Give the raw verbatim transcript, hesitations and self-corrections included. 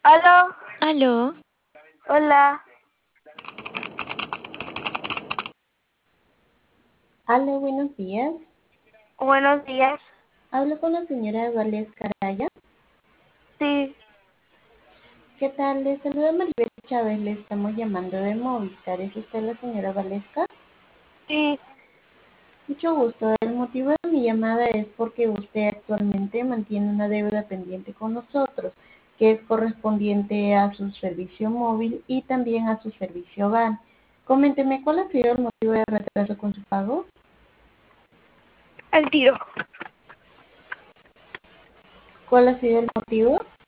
¿Aló? Aló, Hola. Aló, buenos días. Buenos días. Hablo con la señora Valesca Araya. Sí, ¿Qué tal? Les saluda Maribel Chávez. Le estamos llamando de Movistar. ¿Es usted la señora Valesca? sí. Mucho gusto. El motivo de mi llamada es porque usted actualmente mantiene una deuda pendiente con nosotros, que es correspondiente a su servicio móvil y también a su servicio hogar. Coménteme, ¿cuál ha sido el motivo de retraso con su pago? El tiro. ¿Cuál ha sido el motivo?